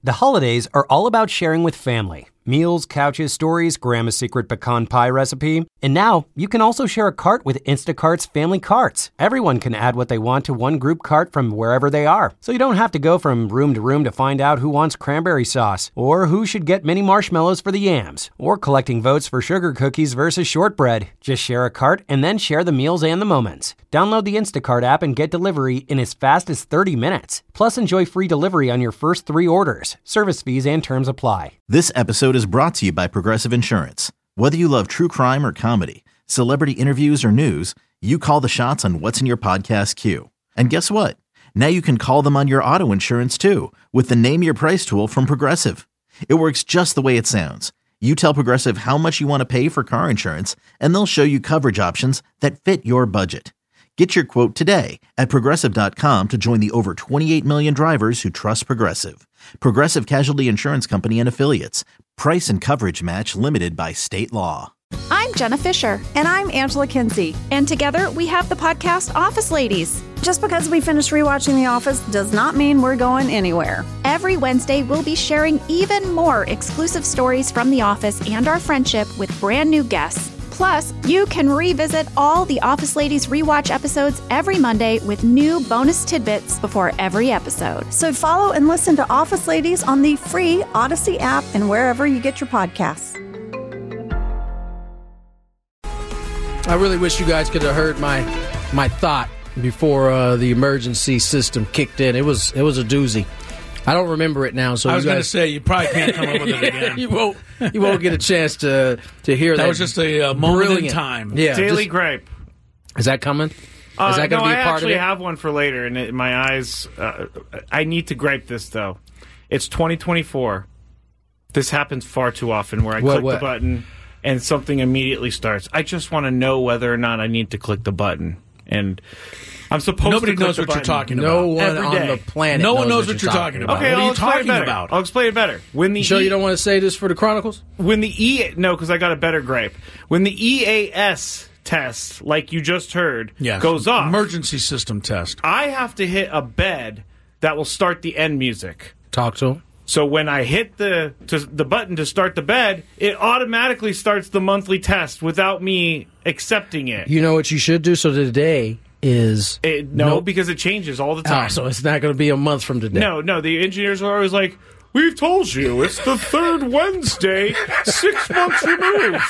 The holidays are all about sharing with family. Meals, couches, stories, Grandma's secret pecan pie recipe. And now, you can also share a cart with Instacart's Family Carts. Everyone can add what they want to one group cart from wherever they are. So you don't have to go from room to find out who wants cranberry sauce, or who should get mini marshmallows for the yams, or collecting votes for sugar cookies versus shortbread. Just share a cart and then share the meals and the moments. Download the Instacart app and get delivery in as fast as 30 minutes. Plus, enjoy free delivery on your first 3 orders. Service fees and terms apply. This episode is brought to you by Progressive Insurance. Whether you love true crime or comedy, celebrity interviews or news, you call the shots on what's in your podcast queue. And guess what? Now you can call them on your auto insurance too with the Name Your Price tool from Progressive. It works just the way it sounds. You tell Progressive how much you want to pay for car insurance, and they'll show you coverage options that fit your budget. Get your quote today at Progressive.com to join the over 28 million drivers who trust Progressive. Progressive Casualty Insurance Company and Affiliates. Price and coverage match limited by state law. I'm Jenna Fisher. And I'm Angela Kinsey. And together we have the podcast Office Ladies. Just because we finished rewatching The Office does not mean we're going anywhere. Every Wednesday, we'll be sharing even more exclusive stories from The Office and our friendship with brand new guests. Plus, you can revisit all the Office Ladies rewatch episodes every Monday with new bonus tidbits before every episode. So follow and listen to Office Ladies on the free Odyssey app and wherever you get your podcasts. I really wish you guys could have heard my thought before the emergency system kicked in. It was a doozy. I don't remember it now. So I was going to say, you probably can't come up with it again. you won't get a chance to hear that. That was just a moment in time. Yeah, Daily gripe. Is that coming? Is that going to be a part of it? I actually have one for later, and my eyes. I need to gripe this though. It's 2024. This happens far too often, where I click the button and something immediately starts. I just want to know whether or not I need to click the button, and I'm supposed Nobody to click knows the what button. you're talking about. No one Every day. on the planet No one knows what you're talking about. Okay, what are I'll you explain talking it better. about? I'll explain it better. When the You sure you don't want to say this for the Chronicles? When the no, because I got a better gripe. When the EAS test, like you just heard, goes off, emergency system test, I have to hit a bed that will start the end music. Talk to him. So when I hit the button to start the bed, it automatically starts the monthly test without me accepting it. You know what you should do? So today is... because it changes all the time. Oh, so it's not going to be a month from today. No, the engineers are always like, we've told you, it's the third Wednesday, 6 months removed.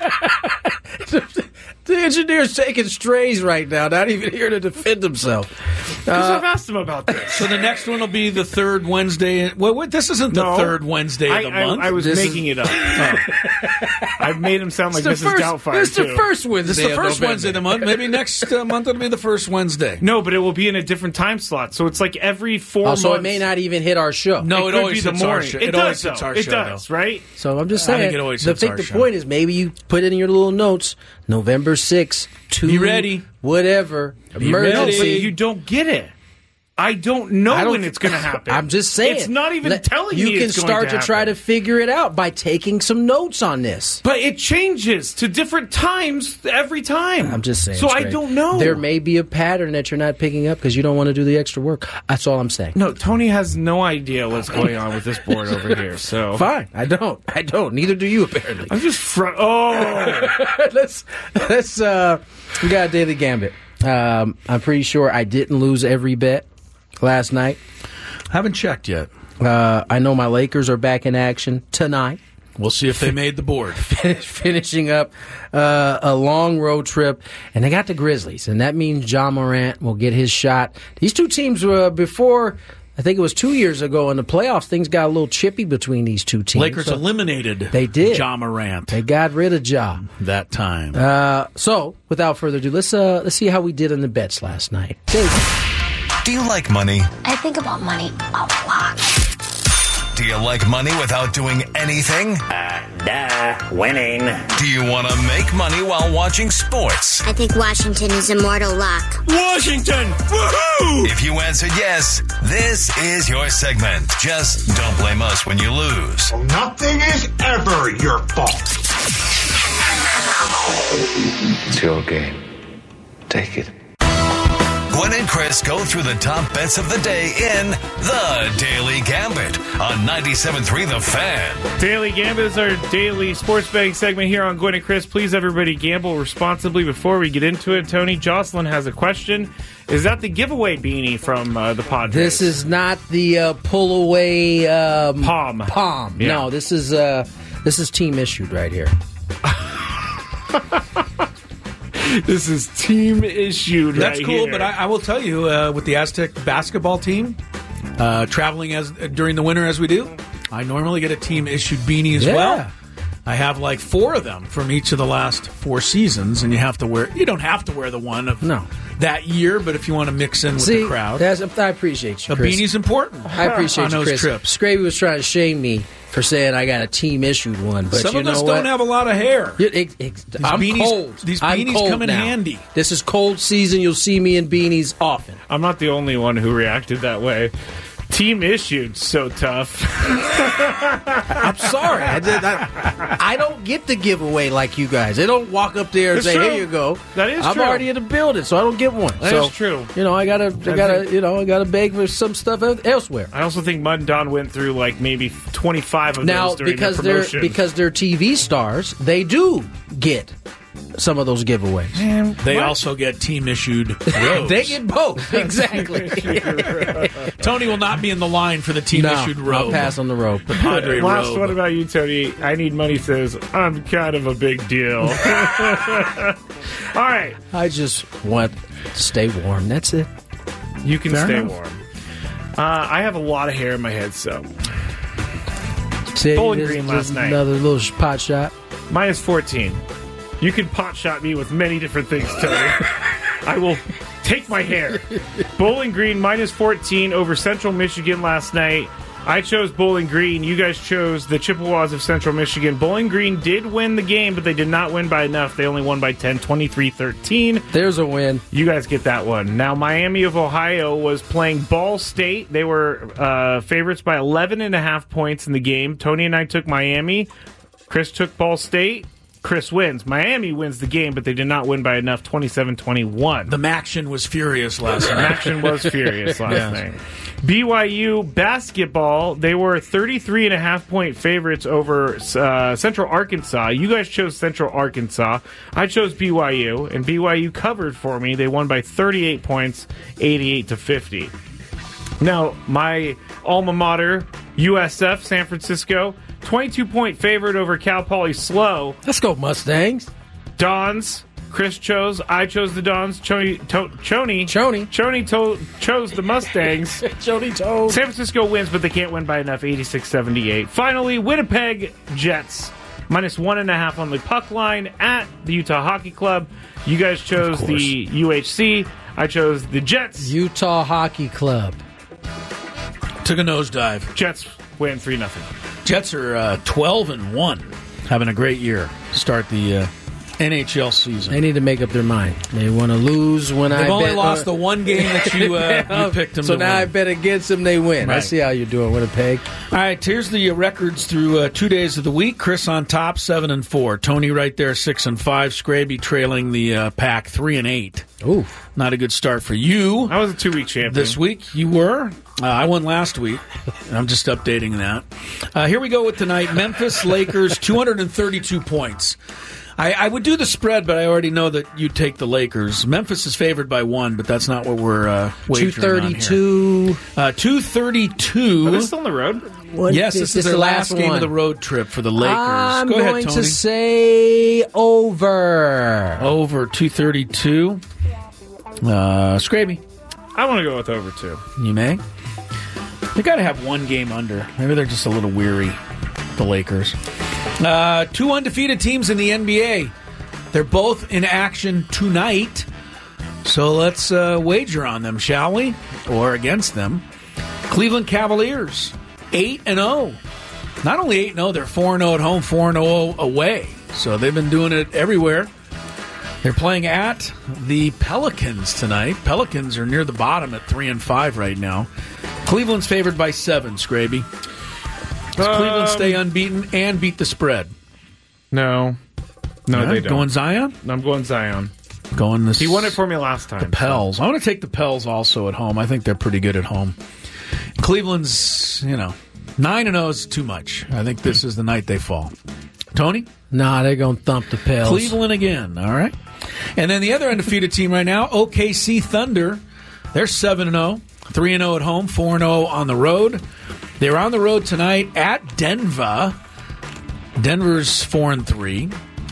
The engineer's taking strays right now, not even here to defend himself. Because I've asked him about this. So the next one will be the third Wednesday. Well, this isn't the third Wednesday of the month. I was making it up. I've made him sound like Mrs. Doubtfire, It's the first Wednesday. This is the first Wednesday of the month. Maybe next month it'll be the first Wednesday. No, but it will be in a different time slot. So it's like every 4 months. So it may not even hit our show. No, it always hits our show. It always hits our show. It does, right? So I'm just saying. I think it always hits our show. The point is maybe you put it in your little notes, November 6th, be ready. Whatever. Be emergency. But you don't get it. I don't know when it's going to happen. I'm just saying. It's not even telling me you can it's going start to to try to figure it out by taking some notes on this. But it changes to different times every time. I'm just saying. So I don't know. There may be a pattern that you're not picking up because you don't want to do the extra work. That's all I'm saying. No, Tony has no idea what's going on with this board over here. So fine. I don't. Neither do you, apparently. I'm just let's we got a Daily Gambit. I'm pretty sure I didn't lose every bet last night. Haven't checked yet. I know my Lakers are back in action tonight. We'll see if they made the board. Finishing up a long road trip, and they got the Grizzlies, and that means Ja Morant will get his shot. These two teams were before. I think it was 2 years ago in the playoffs, things got a little chippy between these two teams. Lakers eliminated they did. Ja Morant. They got rid of Ja. That time. So, without further ado, let's see how we did in the bets last night. Do you like money? I think about money a lot. Do you like money without doing anything? Winning. Do you want to make money while watching sports? I think Washington is immortal luck. Washington! Woohoo! If you answered yes, this is your segment. Just don't blame us when you lose. Well, nothing is ever your fault. It's your game. Take it. Gwen and Chris go through the top bets of the day in The Daily Gambit on 97.3 The Fan. Daily Gambit is our daily sports betting segment here on Gwen and Chris. Please, everybody, gamble responsibly. Before we get into it, Tony, Jocelyn has a question. Is that the giveaway beanie from the Padres? This is not the pull-away Palm. Yeah. No, this is team issued right here. This is team issued. That's right cool, here. but I will tell you, with the Aztec basketball team, traveling during the winter as we do, I normally get a team issued beanie as well. I have like 4 of them from each of the last 4 seasons, and you don't have to wear the one of that year, but if you want to mix in with the crowd. I appreciate you, Chris. A beanie's important. I appreciate you, Chris. Trips. Scraby was trying to shame me for saying I got a team-issued one, but some you of know us what? don't have a lot of hair. I'm cold. These I'm beanies cold come in now. handy. This is cold season. You'll see me in beanies often. I'm not the only one who reacted that way. Team issued, so tough. I'm sorry. I don't get the giveaway like you guys. They don't walk up there and say, "Here you go." That is I'm true. already in the building, so I don't get one. That is true. You know, I gotta beg for some stuff elsewhere. I also think Mud and Don went through like maybe 25 of those during the promotion. Because they're TV stars, they do get some of those giveaways. They also get team-issued robes. They get both, exactly. Tony will not be in the line for the team-issued robe. I'll pass on the robe. The Padre Last robe. one about you, Tony. I Need Money says, I'm kind of a big deal. All right. I just want to stay warm. That's it. You can Fair stay enough. warm. I have a lot of hair in my head, so. See, Bowling Green last night. Another little pot shot. Minus 14. You can pot shot me with many different things, Tony. I will take my hair. Bowling Green minus 14 over Central Michigan last night. I chose Bowling Green. You guys chose the Chippewas of Central Michigan. Bowling Green did win the game, but they did not win by enough. They only won by 10, 23-13. There's a win. You guys get that one. Now, Miami of Ohio was playing Ball State. They were favorites by 11.5 points in the game. Tony and I took Miami. Chris took Ball State. Chris wins. Miami wins the game, but they did not win by enough, 27-21. The Maction was furious last night. Maction was furious last night. BYU basketball, they were 33.5-point favorites over Central Arkansas. You guys chose Central Arkansas. I chose BYU, and BYU covered for me. They won by 38 points, 88-50. Now, my alma mater, USF, San Francisco, 22-point favorite over Cal Poly SLO. Let's go, Mustangs. Dons. Chris chose. I chose the Dons. Choney chose the Mustangs. Choney. San Francisco wins, but they can't win by enough. 86-78. Finally, Winnipeg Jets. Minus 1.5 on the puck line at the Utah Hockey Club. You guys chose the UHC. I chose the Jets. Utah Hockey Club. Took a nosedive. Jets win 3-0. Jets are 12-1, having a great year. Start the NHL season. They need to make up their mind. They want to lose when They've only lost the one game that you picked them to win. So now I bet against them, they win. Right. I see how you're doing, Winnipeg. All right, here's the records through 2 days of the week. Chris on top, 7-4. Tony right there, 6-5. Scraby trailing the pack, 3-8. Ooh, not a good start for you. I was a 2-week champion. This week, you were. I won last week. I'm just updating that. Here we go with tonight. Memphis Lakers, 232 points. I would do the spread, but I already know that you take the Lakers. Memphis is favored by 1, but that's not what we're wagering on here. 232. Are they still on the road? Yes, this is their last game of the road trip for the Lakers. I'm Go ahead, going Tony. to say over. Over 232. Scraby. I want to go with over 2. You may. They got to have one game under. Maybe they're just a little weary, the Lakers. 2 undefeated teams in the NBA. They're both in action tonight. So let's wager on them, shall we? Or against them. Cleveland Cavaliers, 8-0. Not only 8-0, they're 4-0 at home, 4-0 away. So they've been doing it everywhere. They're playing at the Pelicans tonight. Pelicans are near the bottom at 3-5 right now. Cleveland's favored by 7, Scraby. Does Cleveland stay unbeaten and beat the spread? No. No, Yeah, they don't. Going Zion? I'm going Zion. Going this. He won it for me last time. The Pels. I want to take the Pels also at home. I think they're pretty good at home. Cleveland's, 9-0 is too much. I think this is the night they fall. Tony? Nah, they're going to thump the Pels. Cleveland again. All right. And then the other undefeated team right now, OKC Thunder. They're 7-0. 3-0 at home, 4-0 on the road. They're on the road tonight at Denver. Denver's 4-3.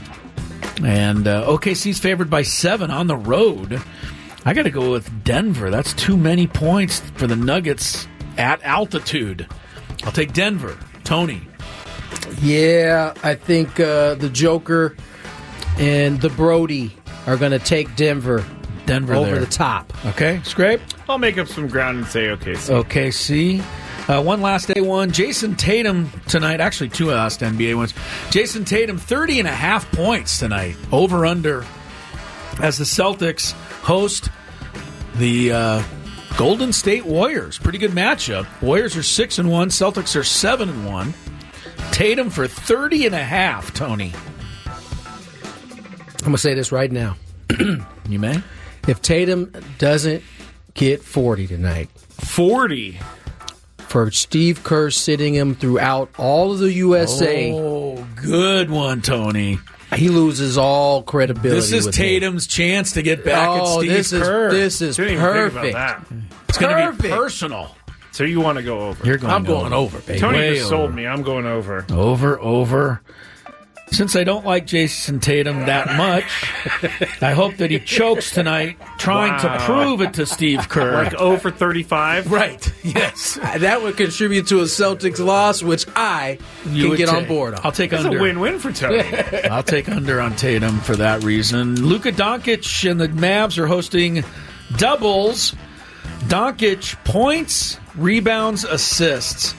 And OKC's favored by 7 on the road. I got to go with Denver. That's too many points for the Nuggets at altitude. I'll take Denver. Tony? Yeah, I think the Joker and the Brody are going to take Denver over there. The top. Okay, Scrape? I'll make up some ground and say OKC. OKC. One last day one. Jason Tatum tonight. Actually, 2 last NBA ones. Jason Tatum, 30.5 points tonight. Over under as the Celtics host the Golden State Warriors. Pretty good matchup. Warriors are 6-1. Celtics are 7-1. Tatum for 30.5, Tony. I'm going to say this right now. You may? If Tatum doesn't get 40 tonight. 40? For Steve Kerr sitting him throughout all of the USA. Oh, good one, Tony. He loses all credibility. This is Tatum's chance to get back at Steve Kerr. This is perfect. It's going to be personal. So you want to go over? I'm going over, baby. Tony just sold me. I'm going over. Over. Since I don't like Jason Tatum that much, I hope that he chokes tonight trying to prove it to Steve Kerr. Like 0 for 35? Right, yes. That would contribute to a Celtics loss, which I can get on board on. I'll take under. It's a win-win for Tony. I'll take under on Tatum for that reason. Luka Doncic and the Mavs are hosting doubles. Doncic points, rebounds, assists.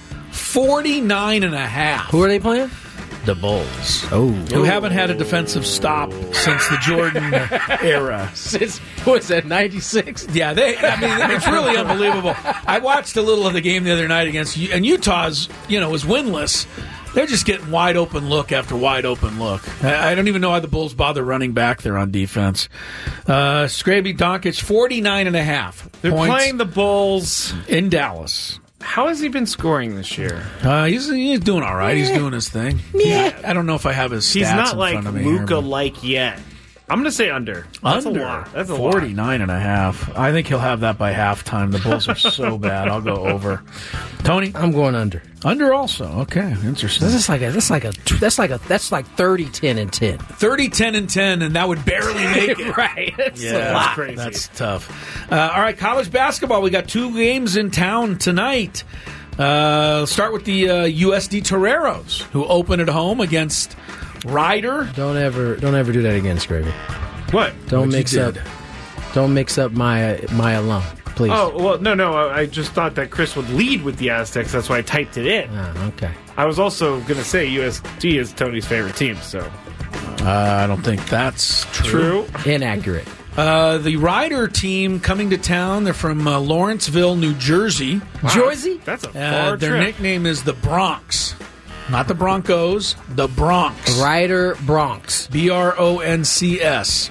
49.5. Who are they playing? The Bulls, who haven't had a defensive stop since the Jordan era. Since, what's that, 96? Yeah, it's really unbelievable. I watched a little of the game the other night against, and Utah's, was winless. They're just getting wide open look after wide open look. I don't even know why the Bulls bother running back there on defense. Scraby Doncic, 49.5. They're playing the Bulls in Dallas. How has he been scoring this year? He's doing all right. He's doing his thing. Yeah. I don't know if I have his stats He's not in like front of me Luka-like yet. I'm going to say under. That's under. A lot. That's a 49.5. I think he'll have that by halftime. The Bulls are so bad. I'll go over. Tony? I'm going under. Under also. Okay, interesting. That's like 30, 10, and 10. 30, 10, and 10, and that would barely make it. Right. That's a lot. That's crazy. That's tough. All right, college basketball. We got 2 games in town tonight. Start with the USD Toreros, who open at home against Ryder. Don't ever do that again, Scraby. What? Don't mix up my alum, please. Oh, well, no. I just thought that Chris would lead with the Aztecs. That's why I typed it in. Okay. I was also going to say USD is Tony's favorite team, so. I don't think that's true. Inaccurate. The Ryder team coming to town. They're from Lawrenceville, New Jersey. Wow. Jersey? That's a far Their trip. nickname is the Bronx. Not the Broncos, the Bronx. Ryder Bronx. BRONCS.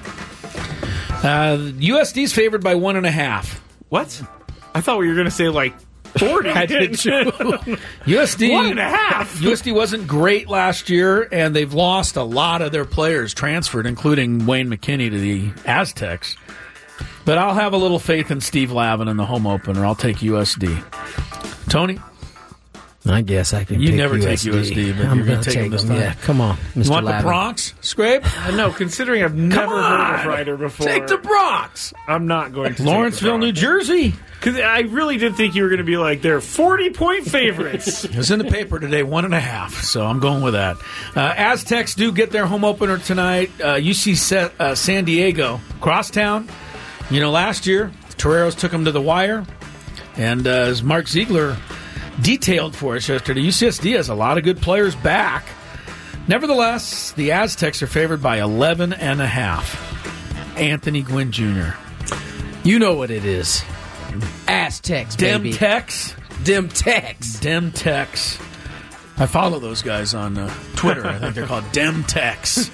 USD's favored by 1.5. What? I thought we were going to say like 40. I did too. USD 1.5. USD wasn't great last year, and they've lost a lot of their players transferred, including Wayne McKinney to the Aztecs. But I'll have a little faith in Steve Lavin in the home opener. I'll take USD. Tony? I guess I can. You take never USD. take USD, but I'm you're going to take him this time. Yeah, come on, Mr. You want Lavin. the Bronx, Scrape? No, considering I've never heard of Ryder before. Take the Bronx. I'm not going to Lawrenceville, New Jersey. Because I really did think you were going to be like, they're 40-point favorites. It was in the paper today, 1.5, so I'm going with that. Aztecs do get their home opener tonight. UC San Diego, crosstown. Last year, the Toreros took them to the wire. And as Mark Ziegler detailed for us yesterday, UCSD has a lot of good players back. Nevertheless, the Aztecs are favored by 11.5. Anthony Gwynn Jr. You know what it is. Aztecs, baby. Dem-Tex. I follow those guys on Twitter. I think they're called Demtex.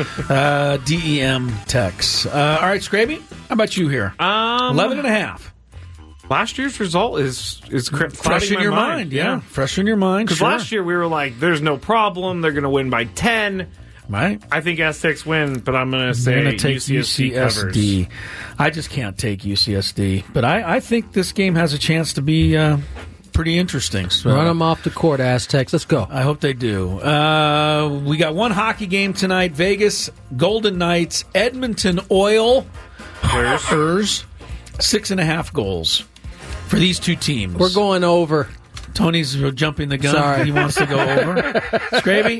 D-E-M-Tex. All right, Scraby, how about you here? 11.5. Last year's result is fresh in your mind. Yeah, fresh in your mind. Because last year we were like, there's no problem. They're going to win by 10. Right. I think Aztecs win, but I'm going to say UCSD covers. I just can't take UCSD. But I think this game has a chance to be pretty interesting. So, run them off the court, Aztecs. Let's go. I hope they do. We got one hockey game tonight. Vegas Golden Knights, Edmonton Oil. Ers. 6.5 goals for these two teams. We're going over. Tony's jumping the gun. Sorry. He wants to go over. Scraby?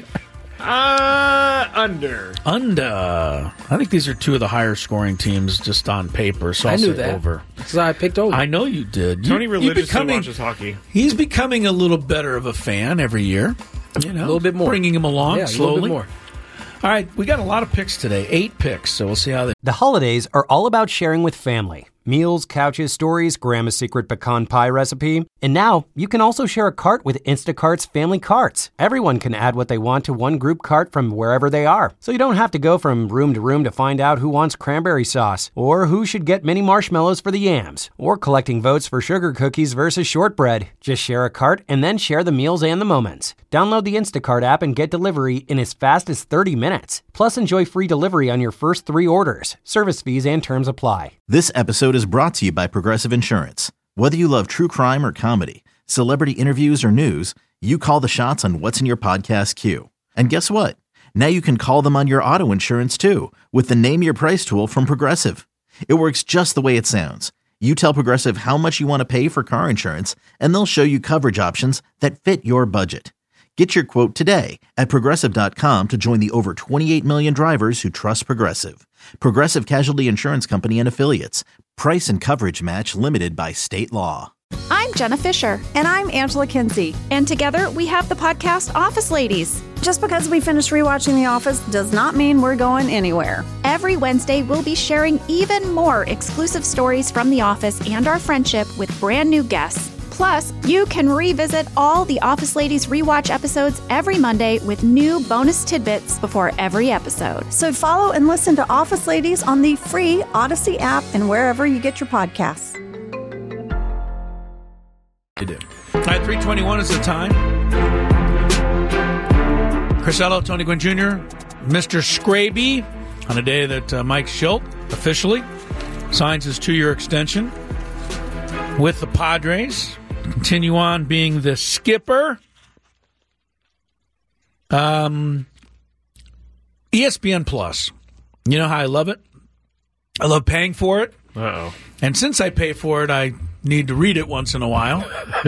Under. I think these are two of the higher scoring teams just on paper, so I'll say over. So I picked over. I know you did. Tony religiously watches hockey. He's becoming a little better of a fan every year. You know, a little bit more. Bringing him along slowly. A little bit more. All right, we got a lot of picks today. 8 picks, so we'll see how they... The holidays are all about sharing with family. Meals, couches, stories, Grandma's secret pecan pie recipe. And now, you can also share a cart with Instacart's family carts. Everyone can add what they want to one group cart from wherever they are. So you don't have to go from room to room to find out who wants cranberry sauce, or who should get mini marshmallows for the yams, or collecting votes for sugar cookies versus shortbread. Just share a cart and then share the meals and the moments. Download the Instacart app and get delivery in as fast as 30 minutes. Plus, enjoy free delivery on your first 3 orders. Service fees and terms apply. This episode is brought to you by Progressive Insurance. Whether you love true crime or comedy, celebrity interviews or news, you call the shots on what's in your podcast queue. And guess what? Now you can call them on your auto insurance too with the Name Your Price tool from Progressive. It works just the way it sounds. You tell Progressive how much you want to pay for car insurance, and they'll show you coverage options that fit your budget. Get your quote today at Progressive.com to join the over 28 million drivers who trust Progressive. Progressive Casualty Insurance Company and Affiliates. Price and coverage match limited by state law. I'm Jenna Fisher. And I'm Angela Kinsey. And together we have the podcast Office Ladies. Just because we finished rewatching The Office does not mean we're going anywhere. Every Wednesday, we'll be sharing even more exclusive stories from The Office and our friendship with brand new guests. Plus, you can revisit all the Office Ladies rewatch episodes every Monday with new bonus tidbits before every episode. So follow and listen to Office Ladies on the free Odyssey app and wherever you get your podcasts. You do. All right, 3:21 is the time. Crisello, Tony Gwynn Jr., Mr. Scraby, on a day that Mike Schilt officially signs his 2-year extension with the Padres. Continue on being the skipper. ESPN Plus. You know how I love it? I love paying for it. Uh-oh. And since I pay for it, I need to read it once in a while.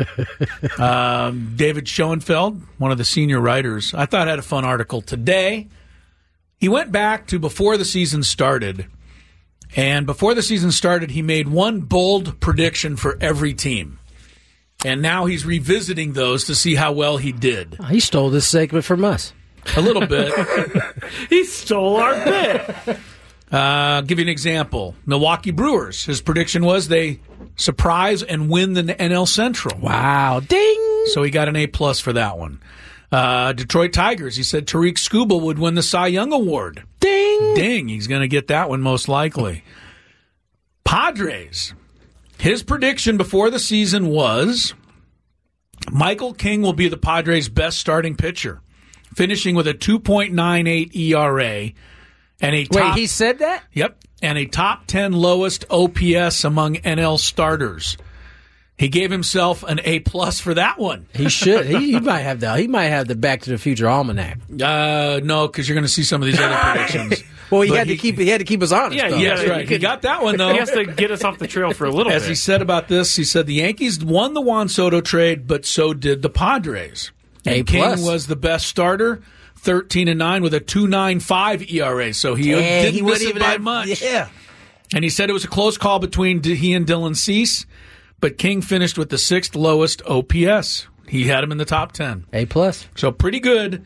David Schoenfeld, one of the senior writers, I thought had a fun article today. He went back to before the season started. And before the season started, he made one bold prediction for every team. And now he's revisiting those to see how well he did. He stole this segment from us. A little bit. He stole our bit. Give you an example. Milwaukee Brewers. His prediction was they surprise and win the NL Central. Wow. Ding! So he got an A+ for that one. Detroit Tigers. He said Tariq Skubal would win the Cy Young Award. Ding! Ding. He's going to get that one most likely. Padres. His prediction before the season was Michael King will be the Padres' best starting pitcher, finishing with a 2.98 ERA and a top... Wait, he said that? Yep, and a top 10 lowest OPS among NL starters. He gave himself an A+ for that one. He should. He might have the. He might have the Back to the Future almanac. No, because you're going to see some of these other predictions. Well, he had to keep us honest. Yeah, that's right. He got that one though. He has to get us off the trail for a little bit. As he said about this, he said the Yankees won the Juan Soto trade, but so did the Padres. And King was the best starter, 13-9 with a 2.95 ERA. So he didn't miss it by much. Yeah. And he said it was a close call between he and Dylan Cease. But King finished with the 6th lowest OPS. He had him in the top 10. A+. So pretty good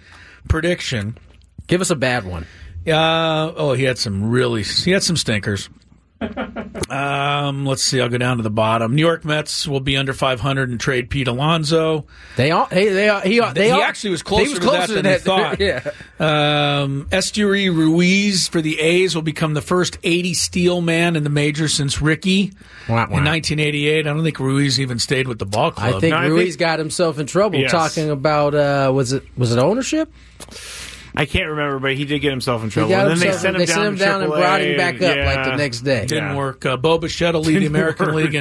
prediction. Give us a bad one. He had some stinkers. Let's see. I'll go down to the bottom. New York Mets will be under 500 and trade Pete Alonso. He actually was closer to that than I thought. Esteury Ruiz for the A's will become the first 80 steal man in the major since Rickey in 1988. I don't think Ruiz even stayed with the ball club. I think Ruiz got himself in trouble talking about was it ownership? I can't remember, but he did get himself in trouble. And then they sent him down and brought him back up like the next day. Didn't work. Bo Bichette will lead the American League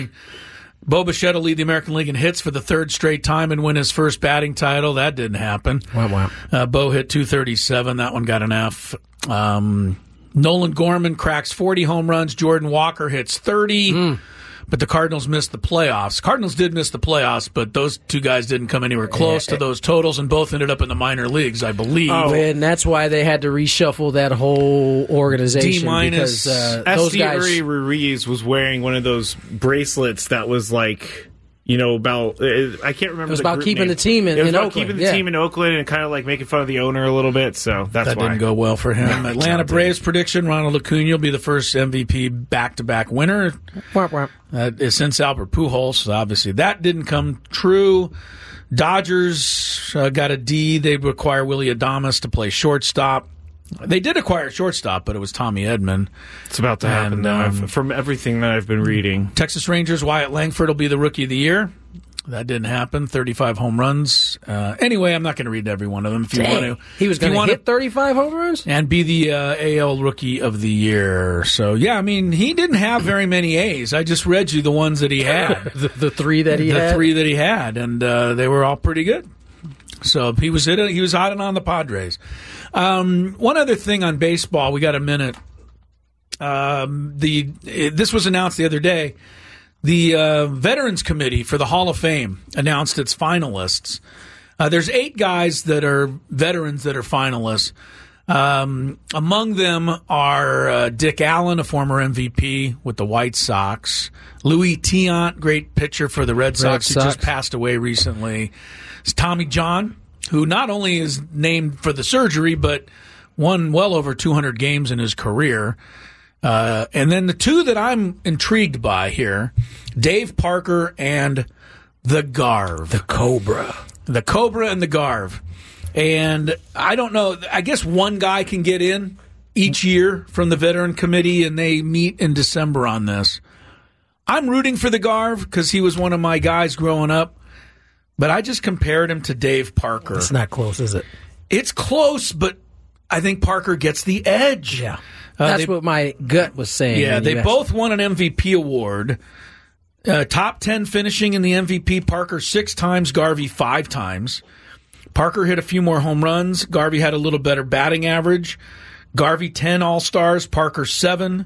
in hits for the third straight time and win his first batting title. That didn't happen. Wow. Bo hit 237. That one got an F. Nolan Gorman cracks 40 home runs. Jordan Walker hits 30. But the Cardinals missed the playoffs. Cardinals did miss the playoffs, but those two guys didn't come anywhere close to those totals, and both ended up in the minor leagues, I believe. And that's why they had to reshuffle that whole organization. D-minus. Those guys. Ruiz was wearing one of those bracelets that was like, about I can't remember. It was about keeping the team in Oakland. Keeping the team in Oakland and kind of like making fun of the owner a little bit. So that didn't go well for him. Atlanta Braves prediction: Ronald Acuna will be the first MVP back-to-back winner since Albert Pujols. Obviously, that didn't come true. Dodgers got a D. They require Willy Adames to play shortstop. They did acquire a shortstop, but it was Tommy Edman. It's about to happen now, from everything that I've been reading. Texas Rangers, Wyatt Langford will be the Rookie of the Year. That didn't happen. 35 home runs. Anyway, I'm not going to read every one of them. If you want to, he was going to hit 35 home runs and be the AL Rookie of the Year. So yeah, I mean, he didn't have very many A's. I just read you the ones that he had, the three that he had, and they were all pretty good. So he was hot and on the Padres. One other thing on baseball, we got a minute. This was announced the other day. The Veterans Committee for the Hall of Fame announced its finalists. There's 8 guys that are veterans that are finalists. Among them are Dick Allen, a former MVP with the White Sox. Louis Tiant, great pitcher for the Red Sox, who just passed away recently. It's Tommy John, who not only is named for the surgery, but won well over 200 games in his career. And then the two that I'm intrigued by here, Dave Parker and the Garv. The Cobra. The Cobra and the Garv. And I don't know, I guess one guy can get in each year from the Veteran Committee, and they meet in December on this. I'm rooting for the Garv because he was one of my guys growing up. But I just compared him to Dave Parker. It's not close, is it? It's close, but I think Parker gets the edge. Yeah. That's what my gut was saying. Yeah, they both won an MVP award. Top 10 finishing in the MVP. Parker 6 times, Garvey 5 times. Parker hit a few more home runs. Garvey had a little better batting average. Garvey 10 All-Stars, Parker 7.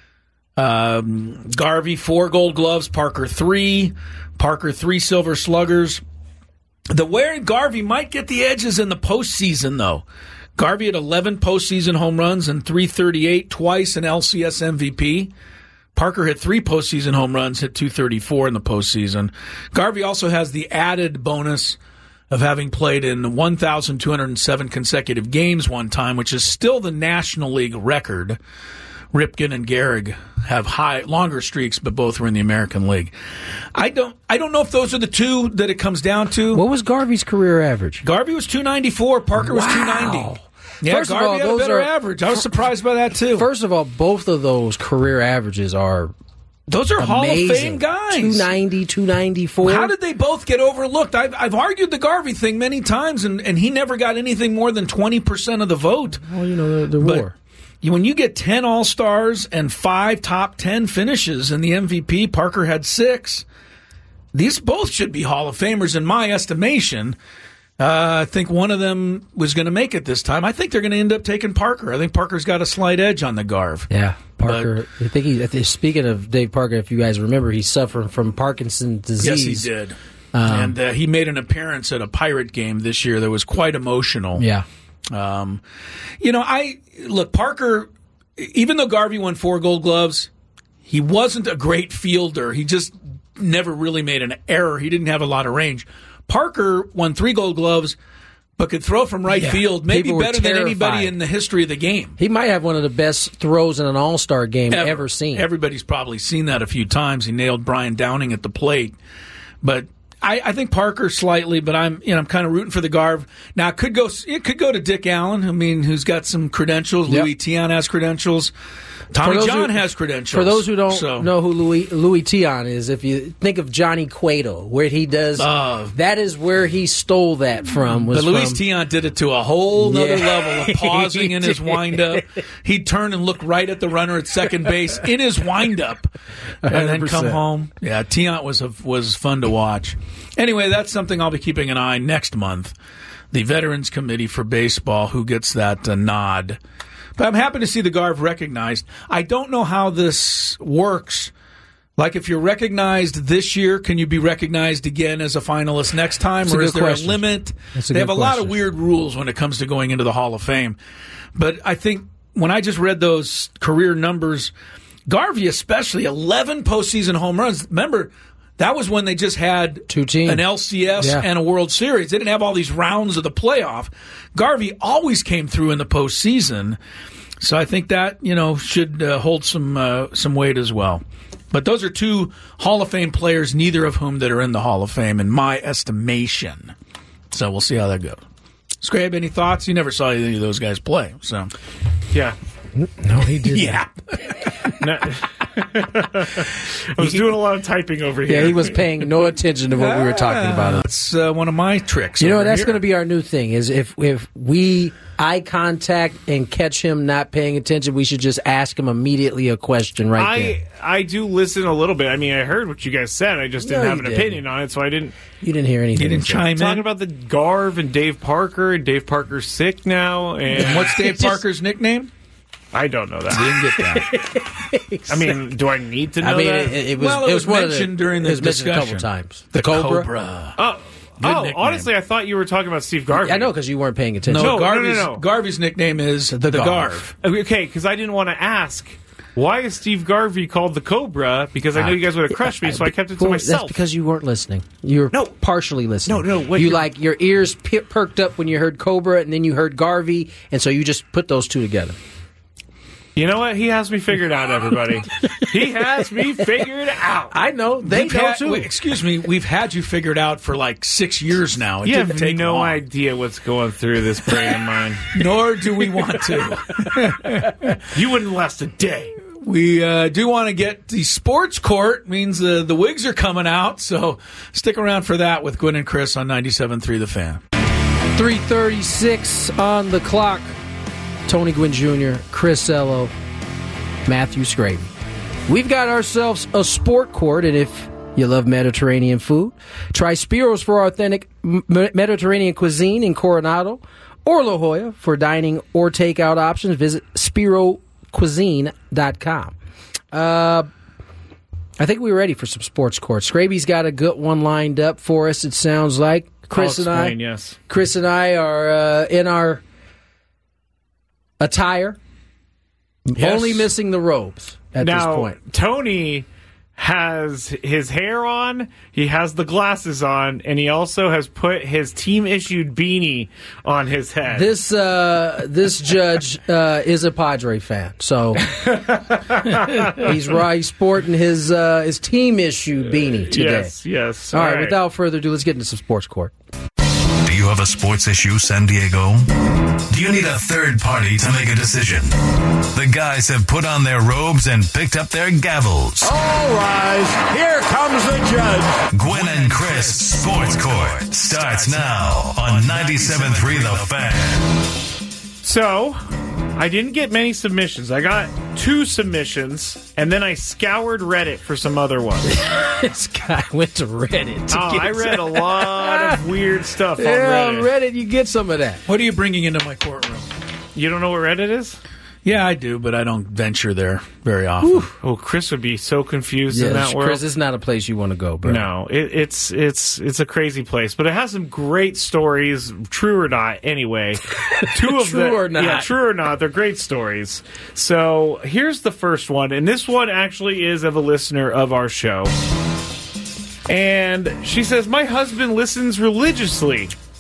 Garvey 4 Gold Gloves, Parker 3. Parker 3 Silver Sluggers. The where Garvey might get the edges in the postseason, though. Garvey had 11 postseason home runs and 338, twice an LCS MVP. Parker hit 3 postseason home runs, hit 234 in the postseason. Garvey also has the added bonus of having played in 1,207 consecutive games one time, which is still the National League record. Ripken and Gehrig have longer streaks, but both were in the American League. I don't know if those are the two that it comes down to. What was Garvey's career average? Garvey was 294. Parker was 290. Yeah, First Garvey of all, had a better average. I was surprised by that too. First of all, both of those career averages are those are amazing. Hall of Fame guys. 290, 294. How did they both get overlooked? I've argued the Garvey thing many times, and he never got anything more than 20% of the vote. Well, there were. When you get 10 All-Stars and 5 top 10 finishes in the MVP, Parker had 6. These both should be Hall of Famers in my estimation. I think one of them was going to make it this time. I think they're going to end up taking Parker. I think Parker's got a slight edge on the Garv. Yeah, Parker. I think speaking of Dave Parker, if you guys remember, he's suffering from Parkinson's disease. Yes, he did. And he made an appearance at a Pirate game this year that was quite emotional. Yeah. Parker, even though Garvey won 4 Gold Gloves, he wasn't a great fielder. He just never really made an error. He didn't have a lot of range. Parker won 3 Gold Gloves, but could throw from right field, maybe better than anybody in the history of the game. He might have one of the best throws in an all-star game ever seen. Everybody's probably seen that a few times. He nailed Brian Downing at the plate. But I think Parker slightly, but I'm kind of rooting for the Garv. Now it could go to Dick Allen, who's got some credentials. Yep. Louis Tiant has credentials. Tommy John has credentials. For those who don't know who Louis Tiant is, if you think of Johnny Cueto, where he does, that is where he stole that from. But Luis Tiant did it to a whole other level of pausing in his windup. He'd turn and look right at the runner at second base in his windup, and 100%. Then come home. Yeah, Tiant was fun to watch. Anyway, that's something I'll be keeping an eye on next month. The Veterans Committee for Baseball, who gets that nod. But I'm happy to see the Garv recognized. I don't know how this works. Like, if you're recognized this year, can you be recognized again as a finalist next time? Or is there a limit? They have a lot of weird rules when it comes to going into the Hall of Fame. But I think when I just read those career numbers, Garvey especially, 11 postseason home runs. Remember, that was when they just had 2 teams, an LCS and a World Series. They didn't have all these rounds of the playoff. Garvey always came through in the postseason. So I think that, should hold some weight as well. But those are 2 Hall of Fame players, neither of whom that are in the Hall of Fame, in my estimation. So we'll see how that goes. Scrabe, any thoughts? You never saw any of those guys play. So, yeah. No, he didn't. Yeah. I was doing a lot of typing over here. Yeah, he was paying no attention to what we were talking about. That's one of my tricks. That's going to be our new thing. Is if we eye contact and catch him not paying attention, we should just ask him immediately a question there. I do listen a little bit. I mean, I heard what you guys said. I just didn't have an opinion on it, so I didn't. You didn't hear anything. You didn't chime in. Talking about the Garv and Dave Parker, and Dave Parker's sick now. And what's Dave Parker's nickname? I don't know that. Didn't get that. I mean, do I need to know that? It was mentioned during the discussion. A couple times. The Cobra. Honestly, I thought you were talking about Steve Garvey. I know, because you weren't paying attention. No. Garvey's nickname is the Garv. Okay, because I didn't want to ask, why is Steve Garvey called the Cobra? Because I know you guys would have crushed me, so I kept it to myself. That's because you weren't listening. You were partially listening. No, wait. Your ears perked up when you heard Cobra, and then you heard Garvey, and so you just put those 2 together. You know what? He has me figured out, everybody. He has me figured out. I know. They know, too. Excuse me. We've had you figured out for like 6 years now. You have no idea what's going through this brain of mine. Nor do we want to. You wouldn't last a day. We do want to get the sports court. Means the wigs are coming out. So stick around for that with Gwynn and Chris on 97.3 The Fan. 3:36 on the clock. Tony Gwynn Jr., Chris Ello, Matthew Scraby. We've got ourselves a sport court, and if you love Mediterranean food, try Spiro's for authentic Mediterranean cuisine in Coronado, or La Jolla for dining or takeout options. Visit SpiroCuisine.com. I think we're ready for some sports court. Scraby's got a good one lined up for us, it sounds like. Chris and I are in our attire, only missing the robes at this point. Tony has his hair on, he has the glasses on, and he also has put his team-issued beanie on his head. This judge is a Padre fan, so he's sporting his team-issued beanie today. Yes. All right, without further ado, let's get into some sports court. Do you have a sports issue, San Diego? Do you need a third party to make a decision? The guys have put on their robes and picked up their gavels. All rise. Here comes the judge. Gwynn and Chris Sports Court starts now on 97.3 The Fan. So, I didn't get many submissions. I got 2 submissions, and then I scoured Reddit for some other ones. This guy went to Reddit. I read a lot of weird stuff on Reddit. Yeah, on Reddit, you get some of that. What are you bringing into my courtroom? You don't know what Reddit is? Yeah, I do, but I don't venture there very often. Ooh. Oh, Chris would be so confused in that world. Chris, it's not a place you want to go, bro. No, it's a crazy place, but it has some great stories, true or not. Anyway, 2 of them, or not. Yeah, true or not, they're great stories. So here's the first one, and this one actually is of a listener of our show, and she says, "My husband listens religiously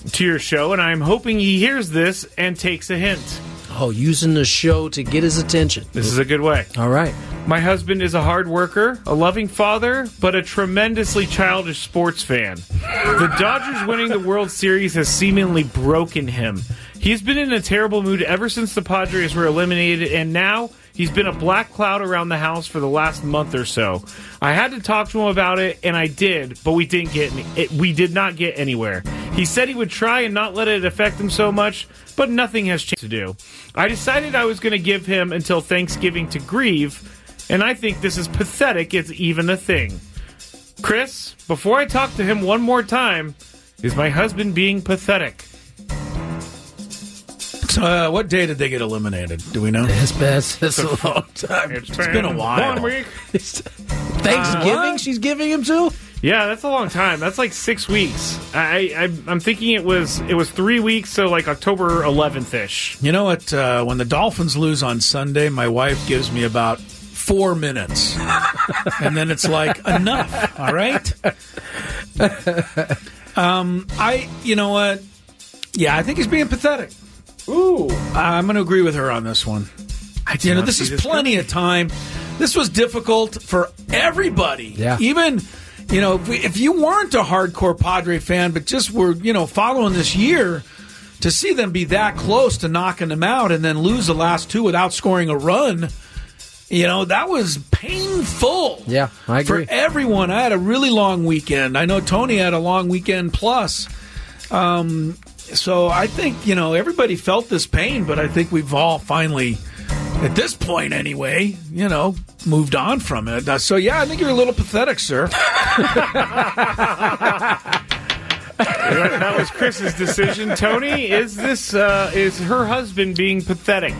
to your show, and I'm hoping he hears this and takes a hint. Oh, using the show to get his attention. This is a good way. All right. My husband is a hard worker, a loving father, but a tremendously childish sports fan. The Dodgers winning the World Series has seemingly broken him. He's been in a terrible mood ever since the Padres were eliminated, and now he's been a black cloud around the house for the last month or so. I had to talk to him about it, and I did, but we did not get anywhere. He said he would try and not let it affect him so much, but nothing has changed to do. I decided I was going to give him until Thanksgiving to grieve, and I think this is pathetic. It's even a thing. Chris, before I talk to him one more time, is my husband being pathetic? What day did they get eliminated? Do we know? It's a long time. It's been a while. 1 week. Thanksgiving she's giving him to? Yeah, that's a long time. That's like 6 weeks. I'm thinking it was 3 weeks, so like October 11th-ish. You know what? When the Dolphins lose on Sunday, my wife gives me about 4 minutes. And then it's like, enough, all right? You know what? Yeah, I think he's being pathetic. Ooh. I'm going to agree with her on this one. This is plenty of time. This was difficult for everybody. Yeah. Even, if you weren't a hardcore Padre fan, but just were, following this year, to see them be that close to knocking them out and then lose the last two without scoring a run, that was painful. Yeah, I agree. For everyone. I had a really long weekend. I know Tony had a long weekend plus. So I think, everybody felt this pain, but I think we've all finally, at this point anyway, moved on from it. So, yeah, I think you're a little pathetic, sir. That was Chris's decision. Tony, is her husband being pathetic?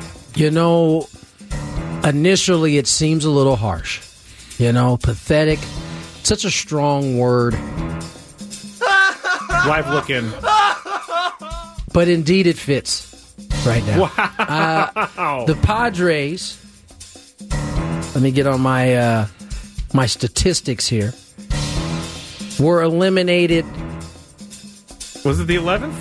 Initially it seems a little harsh. Pathetic. Such a strong word. Live looking. But indeed it fits right now. Wow. The Padres, let me get on my my statistics here, were eliminated. Was it the 11th?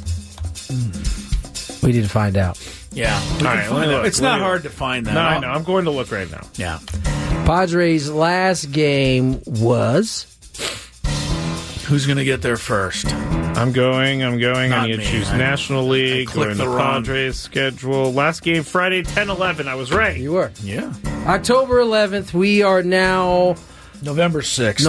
We need to find out. Yeah. All right, it's not hard to find that. No, I know. I'm going to look right now. Yeah. Padres' last game was... Who's going to get there first? I'm going. Not I need to choose National League. Click the Padres schedule. Last game, Friday, 10-11. I was right. You were. Yeah. October 11th. We are now... November 6th.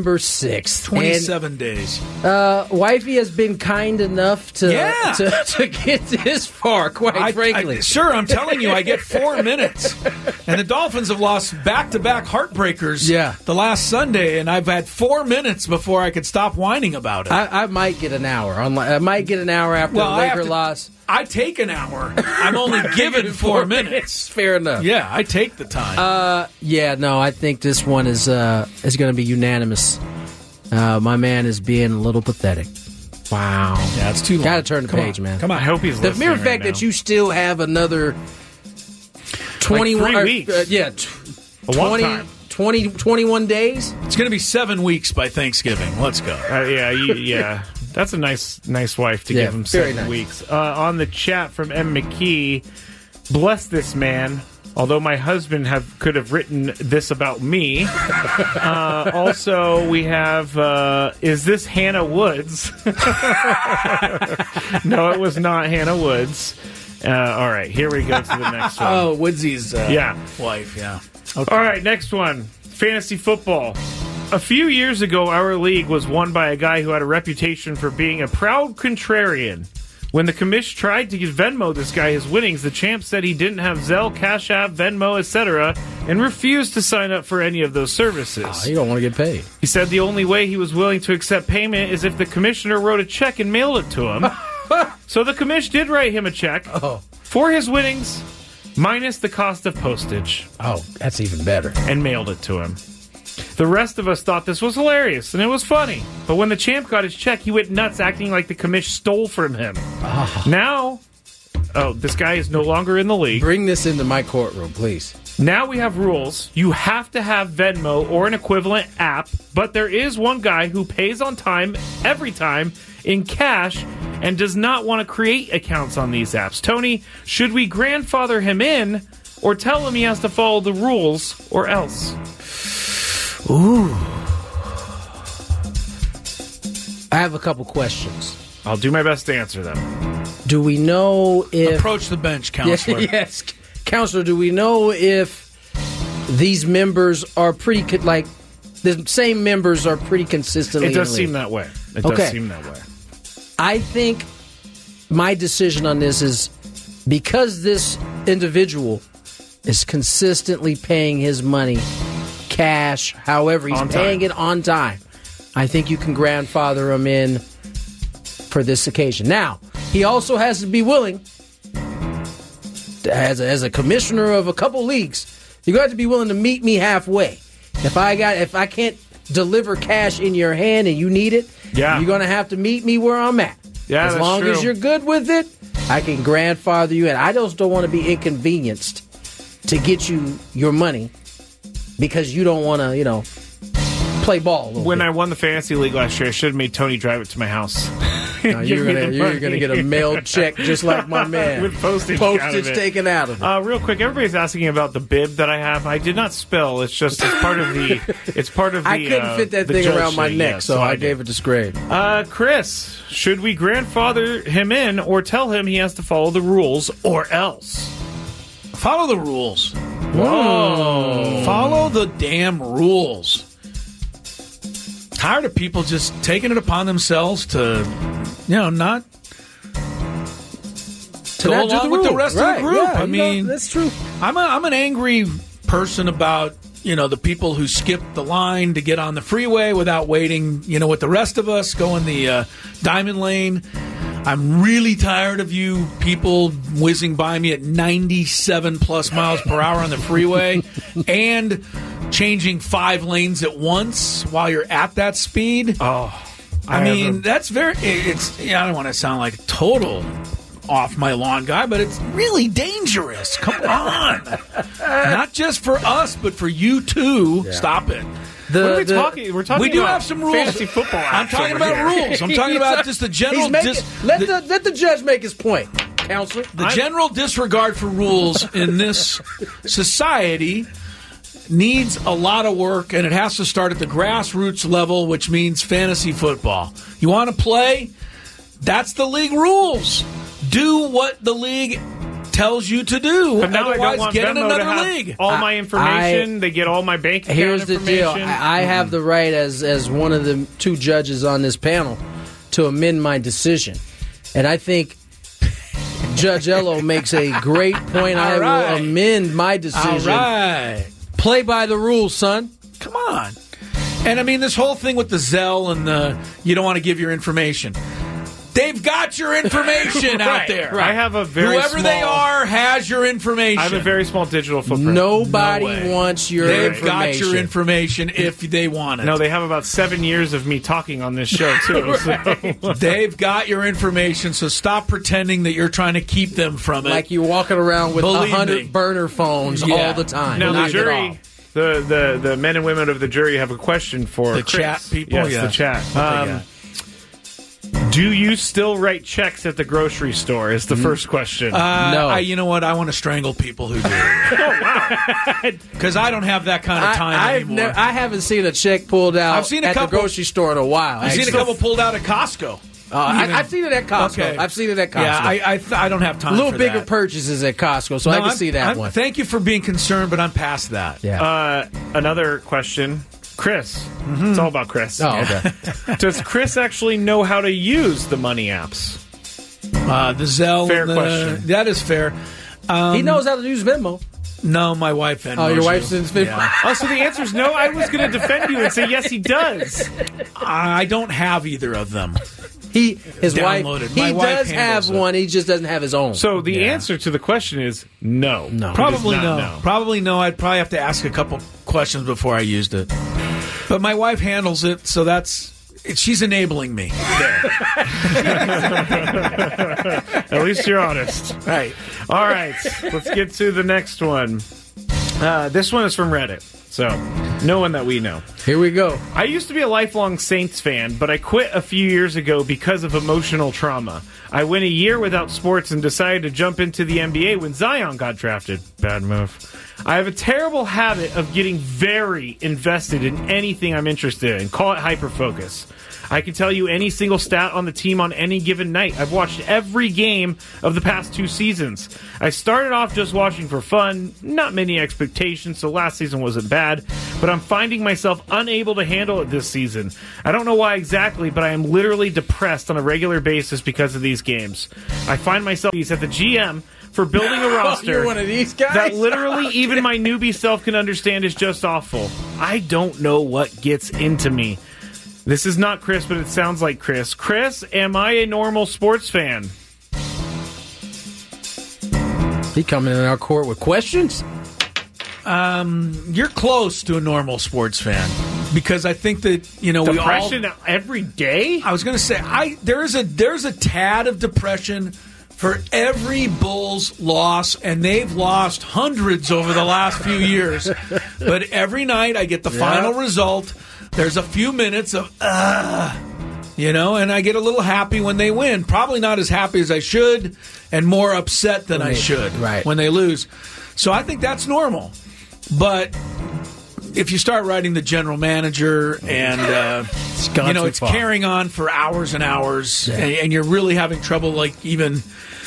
27 days. Wifey has been kind enough to get this far, quite frankly. Sure, I'm telling you, I get 4 minutes. And the Dolphins have lost back-to-back heartbreakers the last Sunday, and I've had 4 minutes before I could stop whining about it. I might get an hour. I might get an hour after the Laker loss. I take an hour. I'm only given 4 minutes. Fair enough. Yeah, I take the time. I think this one is going to be unanimous. My man is being a little pathetic. Wow. Yeah, it's too long. Got to turn the page, man. Come on. I hope he's listening. The mere fact that you still have another 21 weeks. 21 days. It's going to be 7 weeks by Thanksgiving. Let's go. Yeah. That's a nice wife to give him 7 weeks. On the chat from M. McKee, bless this man. Although my husband could have written this about me. Also, we have, is this Hannah Woods? No, it was not Hannah Woods. All right, here we go to the next one. Oh, Woodsy's wife, yeah. Okay. All right, next one. Fantasy football. A few years ago, our league was won by a guy who had a reputation for being a proud contrarian. When the commish tried to Venmo this guy his winnings, the champ said he didn't have Zelle, Cash App, Venmo, etc., and refused to sign up for any of those services. Oh, you don't want to get paid. He said the only way he was willing to accept payment is if the commissioner wrote a check and mailed it to him. So the commish did write him a check for his winnings, minus the cost of postage. Oh, that's even better. And mailed it to him. The rest of us thought this was hilarious, and it was funny. But when the champ got his check, he went nuts, acting like the commish stole from him. Now, this guy is no longer in the league. Bring this into my courtroom, please. Now we have rules. You have to have Venmo or an equivalent app, but there is one guy who pays on time every time in cash and does not want to create accounts on these apps. Tony, should we grandfather him in or tell him he has to follow the rules or else? Ooh. I have a couple questions. I'll do my best to answer them. Do we know if... Approach the bench, Counselor. Yes. Counselor, do we know if these members are pretty... the same members are pretty consistently It does seem that way. It does seem that way. I think my decision on this is because this individual is consistently paying his money, cash, however he's paying it on time, I think you can grandfather him in for this occasion. Now, he also has to be willing, as a commissioner of a couple leagues, you got to be willing to meet me halfway. If I can't deliver cash in your hand and you need it, you're going to have to meet me where I'm at. Yeah, as long as you're good with it, I can grandfather you in. I just don't want to be inconvenienced to get you your money because you don't want to, play ball. When I won the fantasy league last year, I should have made Tony drive it to my house. No, you're gonna get a mailed check just like my man with postage taken out of it. Real quick, everybody's asking about the bib that I have. I did not spill. It's just part of the. It's part of the. I couldn't fit that thing around my neck, so I gave it to Scrape. Chris, should we grandfather him in or tell him he has to follow the rules or else? Follow the rules. Whoa! Follow the damn rules. Tired of people just taking it upon themselves to, not go along with the rest of the group. Yeah, I mean, that's true. I'm an angry person about, the people who skip the line to get on the freeway without waiting, with the rest of us, go in the diamond lane. I'm really tired of you people whizzing by me at 97 plus miles per hour on the freeway and changing 5 lanes at once while you're at that speed. I mean, that's very... I don't want to sound like a total off my lawn guy, but it's really dangerous. Come on. Not just for us, but for you too. Yeah. Stop it. What are we talking? We're talking. We do about have some rules. Fantasy football. I'm talking about rules. I'm talking about just the general. Let the judge make his point, Counselor. The general disregard for rules in this society needs a lot of work, and it has to start at the grassroots level, which means fantasy football. You want to play? That's the league rules. Do what the league tells you to do. But now otherwise, I don't want get Venmo in another to have league. All my information. They get all my bank account Here's the deal. information. I have the right as one of the 2 judges on this panel to amend my decision. And I think Judge Ello makes a great point. I will amend my decision. All right. Play by the rules, son. Come on. And I mean, this whole thing with the Zelle and the you don't want to give your information. They've got your information out there. Right. I have a very Whoever they are has your information. I have a very small digital footprint. Nobody wants your information. They've got your information if they want it. No, they have about 7 years of me talking on this show, too. So. They've got your information, so stop pretending that you're trying to keep them from it. Like you're walking around with 100 burner phones all the time. Now, the jury, the men and women of the jury have a question for the Chris. Chat people. Yes, the chat. Do you still write checks at the grocery store? Is the first question. No. You know what? I want to strangle people who do. Oh, wow. Because I don't have that kind of time anymore. I haven't seen a check pulled out I've seen a at couple, the grocery store in a while. I've seen a couple pulled out at Costco. I've seen it at Costco. Okay. I've seen it at Costco. Yeah, I don't have time for that. Little bigger purchases at Costco, so I can see that one. Thank you for being concerned, but I'm past that. Yeah. Another question. Chris. Mm-hmm. It's all about Chris. Oh, okay. Does Chris actually know how to use the money apps? The Zelle. Fair question. That is fair. He knows how to use Venmo. No, my wife Venmo. Oh, your wife sends Venmo. Yeah. Oh, so the answer is no? I was going to defend you and say yes, he does. I don't have either of them. His wife does have one. He just doesn't have his own. So the answer to the question is no. No. Probably no. Probably no. I'd probably have to ask a couple questions before I used it. But my wife handles it, so she's enabling me. At least you're honest. Right. All right. Let's get to the next one. This one is from Reddit, so no one that we know. Here we go. I used to be a lifelong Saints fan, but I quit a few years ago because of emotional trauma. I went a year without sports and decided to jump into the NBA when Zion got drafted. Bad move. I have a terrible habit of getting very invested in anything I'm interested in. Call it hyperfocus. I can tell you any single stat on the team on any given night. I've watched every game of the past 2 seasons. I started off just watching for fun, not many expectations, so last season wasn't bad, but I'm finding myself unable to handle it this season. I don't know why exactly, but I am literally depressed on a regular basis because of these games. I find myself at the GM for building a roster You're one of these guys? that literally even my newbie self can understand is just awful. I don't know what gets into me. This is not Chris, but it sounds like Chris. Chris, am I a normal sports fan? He coming in our court with questions? You're close to a normal sports fan because I think that depression every day. I was going to say there's a tad of depression for every Bulls loss, and they've lost hundreds over the last few years. But every night I get the final result. There's a few minutes of, and I get a little happy when they win. Probably not as happy as I should and more upset than I should when they lose. So I think that's normal. But if you start writing the general manager and, it's carrying on for hours and hours and you're really having trouble, even,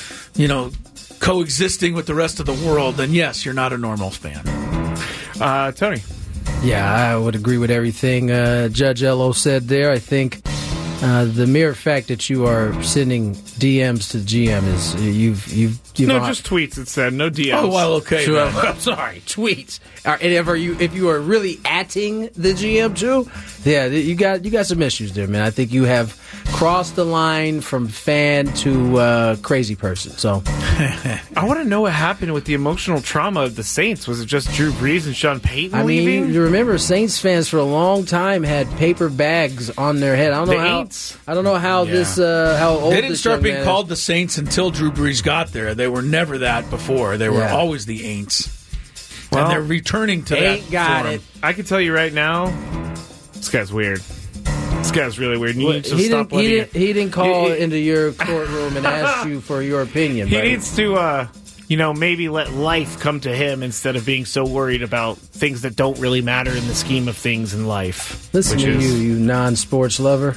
coexisting with the rest of the world, then yes, you're not a normal fan. Tony. Yeah, I would agree with everything Judge Ello said there. I think the mere fact that you are sending DMs to GM is you've just tweets. It said no DMs. Oh well, okay. I'm sorry, tweets. And if you are really atting the GM too, you got some issues there, man. I think you have crossed the line from fan to crazy person. So I want to know what happened with the emotional trauma of the Saints. Was it just Drew Brees and Sean Payton leaving? You remember Saints fans for a long time had paper bags on their head. I don't know how old they didn't start being called the Saints until Drew Brees got there. They were never that before. They were always the Aints. Well, and they're returning to that. Got it. I can tell you right now, this guy's weird. This guy's really weird. He didn't call into your courtroom and ask you for your opinion. He needs to, maybe let life come to him instead of being so worried about things that don't really matter in the scheme of things in life. Listen to you non-sports lover.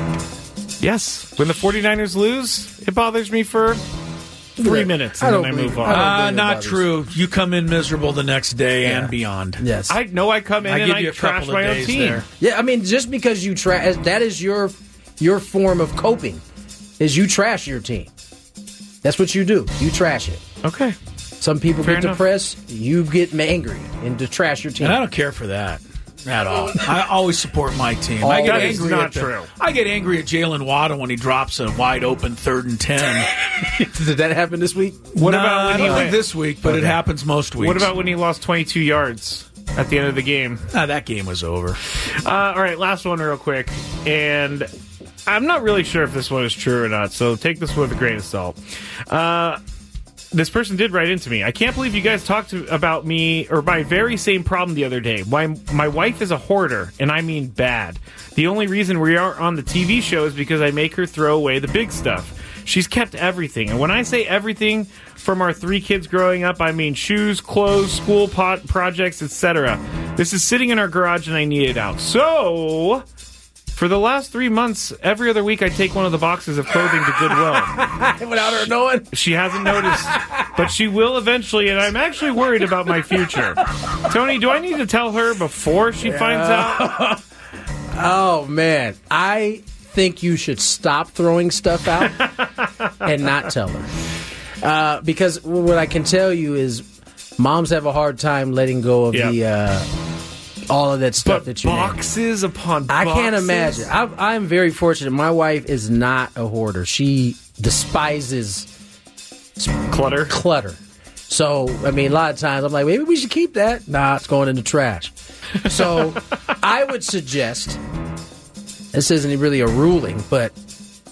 Yes. When the 49ers lose, it bothers me for 3 minutes and then I move on. Not true. You come in miserable the next day and beyond. Yes. I know I come in and I trash my own team. There. Yeah, I mean, just because you trash, that is your form of coping, is you trash your team. That's what you do. You trash it. Okay. Some people get depressed. You get angry and to trash your team. And I don't care for that at all. I always support my team. I get angry at Jalen Waddle when he drops a wide open 3rd and 10. Did that happen this week? I don't think this week, but it happens most weeks. What about when he lost 22 yards at the end of the game? That game was over. All right, last one real quick. And I'm not really sure if this one is true or not, so take this with a grain of salt. This person did write into me. I can't believe you guys talked about me or my very same problem the other day. My wife is a hoarder, and I mean bad. The only reason we aren't on the TV show is because I make her throw away the big stuff. She's kept everything. And when I say everything from our 3 kids growing up, I mean shoes, clothes, school projects, etc. This is sitting in our garage, and I need it out. So for the last 3 months, every other week I take one of the boxes of clothing to Goodwill. Without her knowing? She hasn't noticed, but she will eventually, and I'm actually worried about my future. Tony, do I need to tell her before she finds out? Oh, man. I think you should stop throwing stuff out and not tell her. Because what I can tell you is moms have a hard time letting go of all of that stuff that you boxes name. Upon boxes. I can't imagine. I'm very fortunate. My wife is not a hoarder. She despises clutter. So, I mean, a lot of times I'm like, maybe we should keep that. Nah, it's going in the trash. So, I would suggest, this isn't really a ruling, but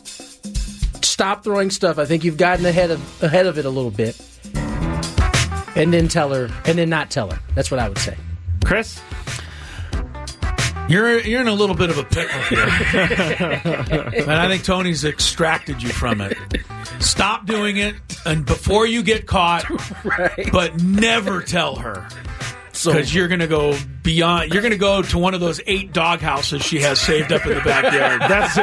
stop throwing stuff. I think you've gotten ahead of it a little bit. and then tell her, and then not tell her. That's what I would say. Chris? You're in a little bit of a pickle here. And I think Tony's extracted you from it. Stop doing it and before you get caught, right. But never tell her. Because you're going to go beyond. You're going to go to one of those 8 dog houses she has saved up in the backyard. That's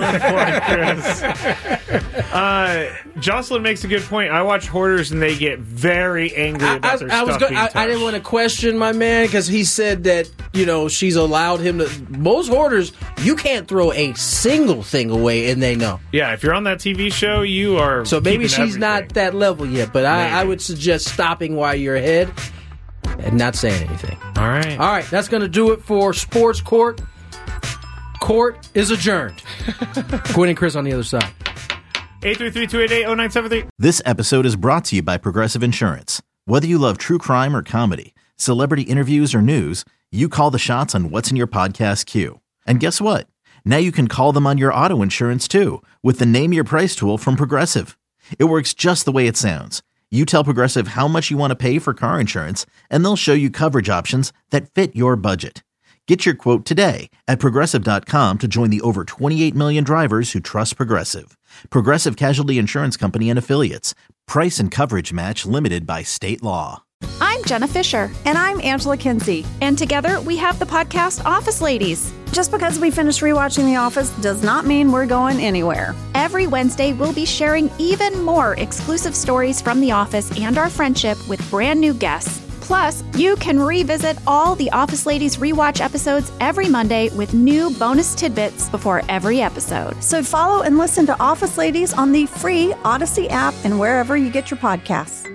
a good point, Chris. Jocelyn makes a good point. I watch hoarders and they get very angry about their stuff being touched. I didn't want to question my man because he said that she's allowed him to. Most hoarders, you can't throw a single thing away, and they know. Yeah, if you're on that TV show, you are. So maybe she's not that level yet, but I would suggest stopping while you're ahead. And not saying anything. All right. That's going to do it for Sports Court. Court is adjourned. Quinn and Chris on the other side. 833-288-0973. This episode is brought to you by Progressive Insurance. Whether you love true crime or comedy, celebrity interviews or news, you call the shots on what's in your podcast queue. And guess what? Now you can call them on your auto insurance too with the Name Your Price tool from Progressive. It works just the way it sounds. You tell Progressive how much you want to pay for car insurance, and they'll show you coverage options that fit your budget. Get your quote today at Progressive.com to join the over 28 million drivers who trust Progressive. Progressive Casualty Insurance Company and Affiliates. Price and coverage match limited by state law. I'm Jenna Fisher. And I'm Angela Kinsey. And together we have the podcast Office Ladies. Just because we finished rewatching The Office does not mean we're going anywhere. Every Wednesday, we'll be sharing even more exclusive stories from The Office and our friendship with brand new guests. Plus, you can revisit all the Office Ladies rewatch episodes every Monday with new bonus tidbits before every episode. So follow and listen to Office Ladies on the free Odyssey app and wherever you get your podcasts.